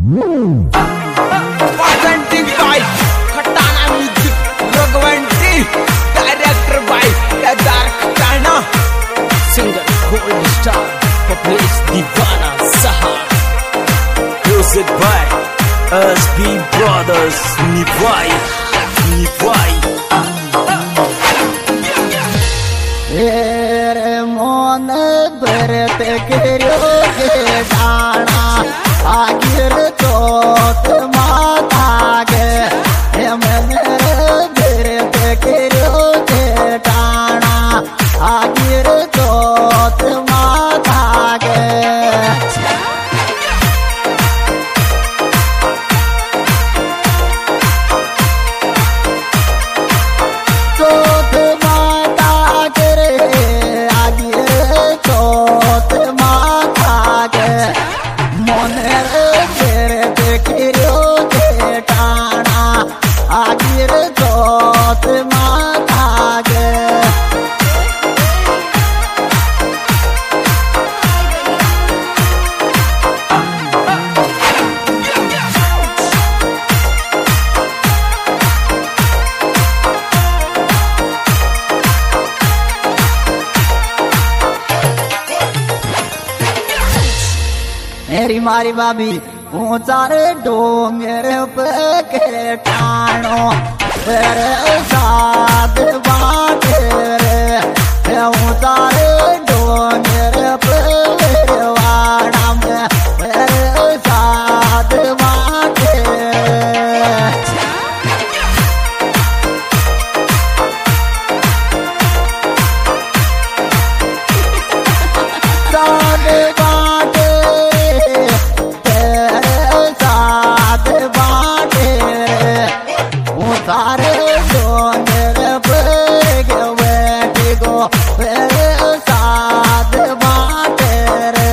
Presented by Khatana Music, Raghavanti, director by Kedar Khatana, singer Gold Star, Publish Divana Saha, music by SB Brothers, Nivai. मोन भरत करो के Dana आगिर चोत माता गे मन भरत करो के डाना आगिर चोत माता गे मेरी मारी बाबी ऊंचार डोंगर पे टाणो तेरे साथ बात रे ऊंचार डोंगर पे वाड़ा में तेरे साथ बात सारे डोंगर पर बैठे गो साथ बाटे रे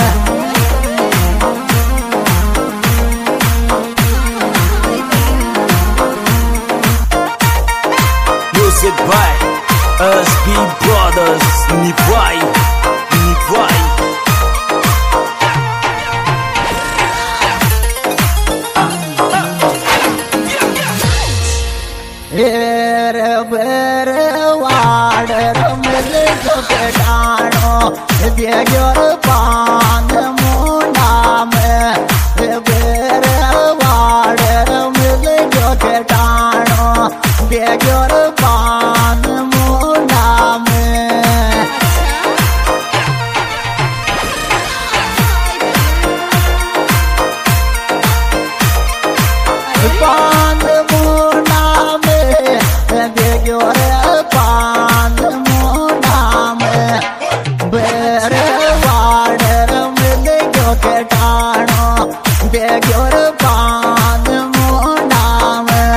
Music by SB Brothers, Nivai. बर वाडर मिल के डाणो बेग्योर पान मुंडा में बर वाडर मिल के डाणो बेग्योर पान मुंडा में पान मुंडा में बेग्योर पान मुंडा में बर वाडर मिल के टाणो बेग्योर पान मुंडा में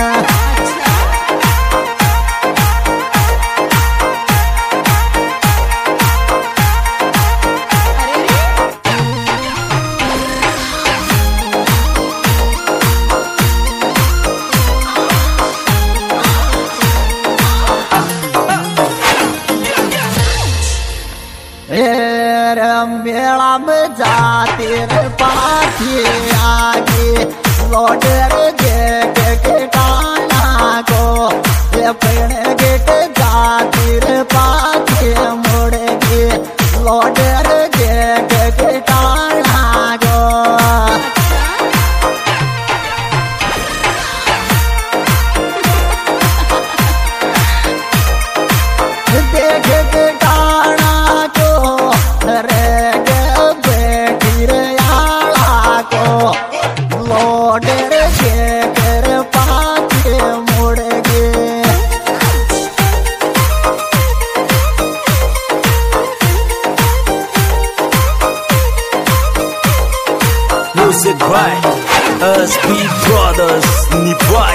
मेला में जाती रे पाथी आगे लौटर गेट के टाना को ये पेड़ गेट जाती रे पाथी मुड़ेगी लौटर गेट के टाना को देख के टाना को रे लोडर के कर पाके मुड़ गे Music by SB Brothers, Nivai.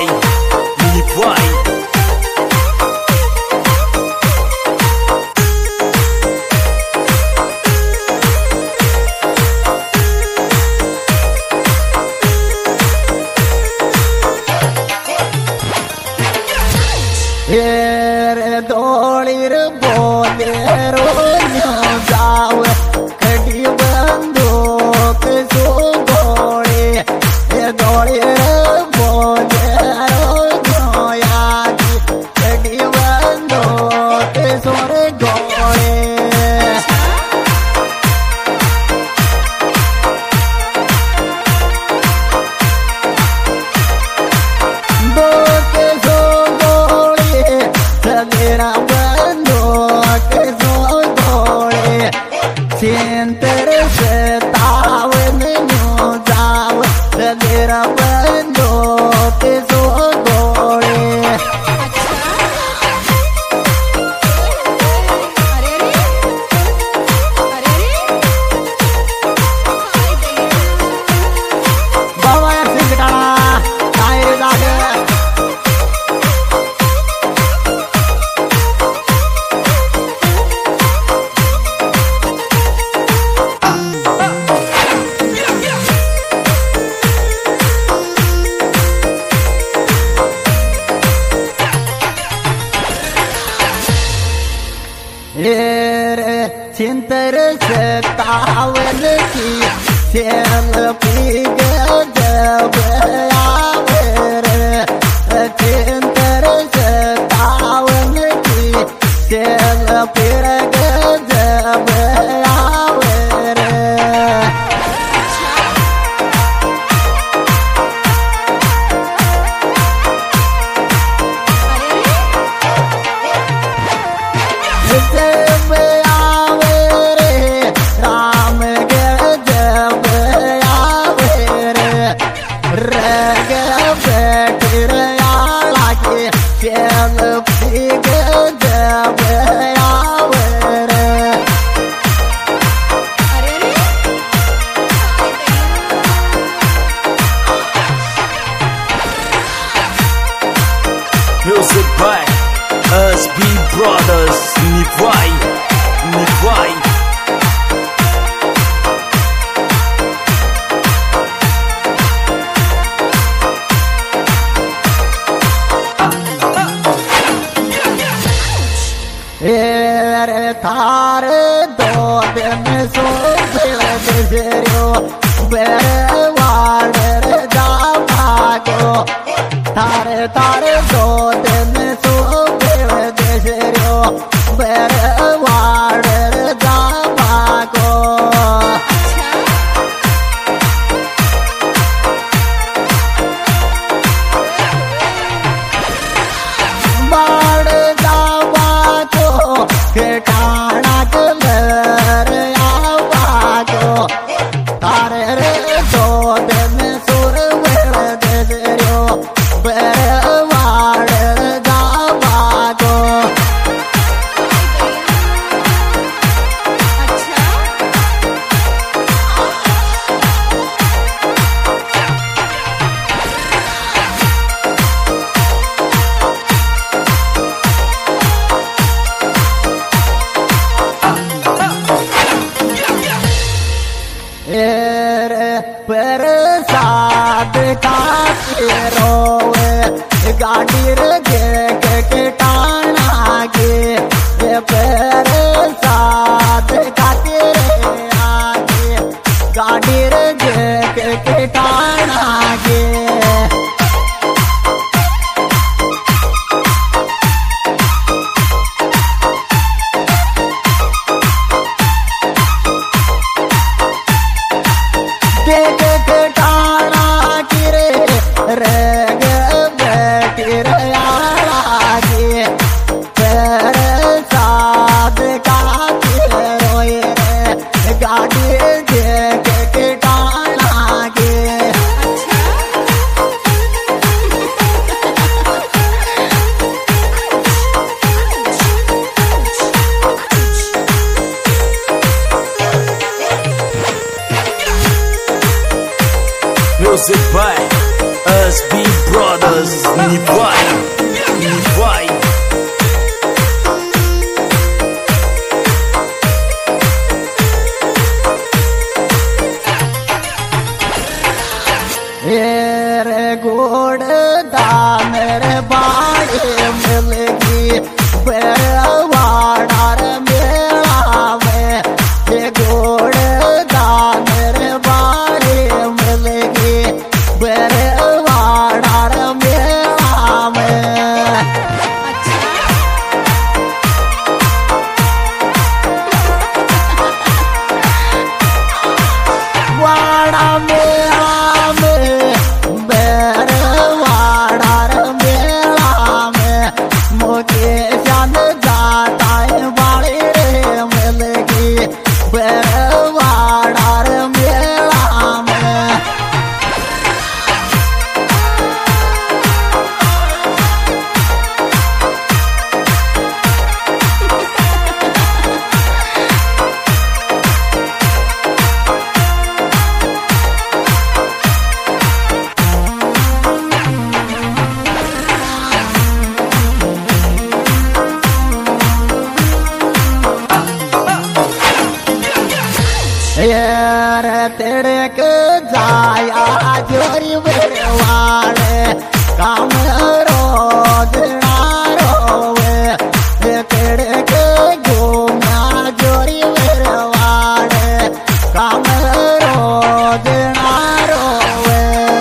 दौड़ीर बोले रो जाओ कड़ी बंदूक सो घोड़े मेरा बंदो ते सो गोड़े बाबा यार सिंह कटाना टायर जाके चिंतर से तावन की सेल पी जब आवे रे चिंतर से तावन की सेल पी जब आवे रे Music by SB Brothers. Nivai, Nivai. Thar दो दिन सो बेरो बेरवाड़ जा भागो थारे तारे दो दिन सो बेरो बेरवाड़ जा भागो बाड़ जावा को केटाना कलर आवागो तारे रे दो दिन सुर वेड़ देरो बेरवाड़ जावागो पर साथ का रोवे गाड़ी के टाना गे पर साथ का आगे गाड़ी के टाना गे देख के टाना किरे रग बैठी रे पर साथ का रोए रे गाड़ी देख के टाना गे Music by SB Brothers. Nivai, Nivai. रे गोड़ दान रे बाड़े मिलगी बेरवाड़ मेला में गोड़ दान रे बाड़े मिलगी बेरवाड़ मेला में वाड़ा मेला में बेरवाड़ मेला में मोके जान जाता है बाड़ी रे मिलगी बेरवाड़ मेला में के जाया जोरी बेवाड़े काम रोज ना रोवे तेरे के घूमा जोरी बेवाड़े काम रोज ना रोवे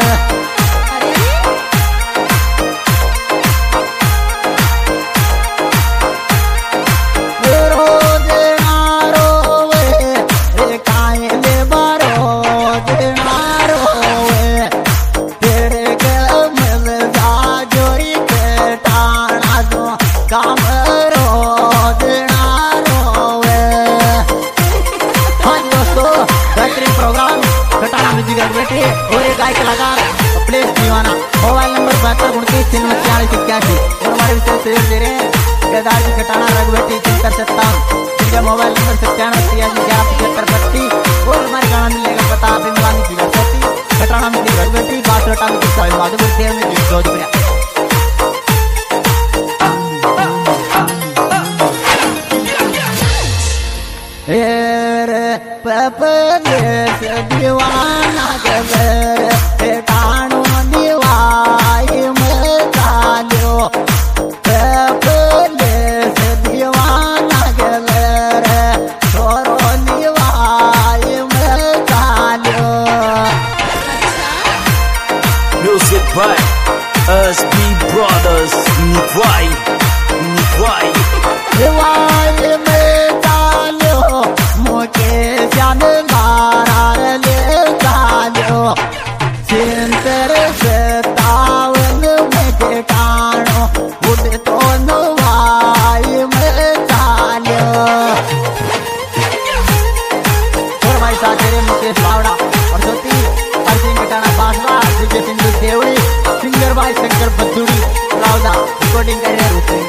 रोज ना रोवे काहे ले रोज ना रोवे तेरे के मिल जा जोरी के टाणा दो काम रोज ना रोवे। हाँ दोस्तों, बेहतरीन प्रोग्राम कटाना म्यूजिक बैठे और एक गायक लगा प्लेस दीवाना। मोबाइल नंबर 7229 और हमारे विशेष सहयोग दे रहे हैं केदार जी कटाना रघुवेटी चिंकर सत्ता, जिनका मोबाइल नंबर 97 और हमारे गाना मिलेगा पता आप इमरान की सरस्वती कटाना म्यूजिक रघुवेटी बासोटा म्यूजिक माधोपुर देव म्यूजिक जोधपुर। पपलेस दीवाना के टाणो दीवाई में चालो पपलेस दीवाना के छोरो दीवाई में चालो। Music by SB Brothers. Nivai दीवाई में चालो मुके जान लारा ले चालो चिंतर से तावन में के टाणो उड़ तो नवाई में चालो। और भाई साथ तेरे मुकेश पावड़ा और ज्योति अर्जुन कटाना बासवा विजय सिंधु देवड़ी सिंगर भाई शंकर बद्दुड़ी रावदा रिकॉर्डिंग कर रहे हैं।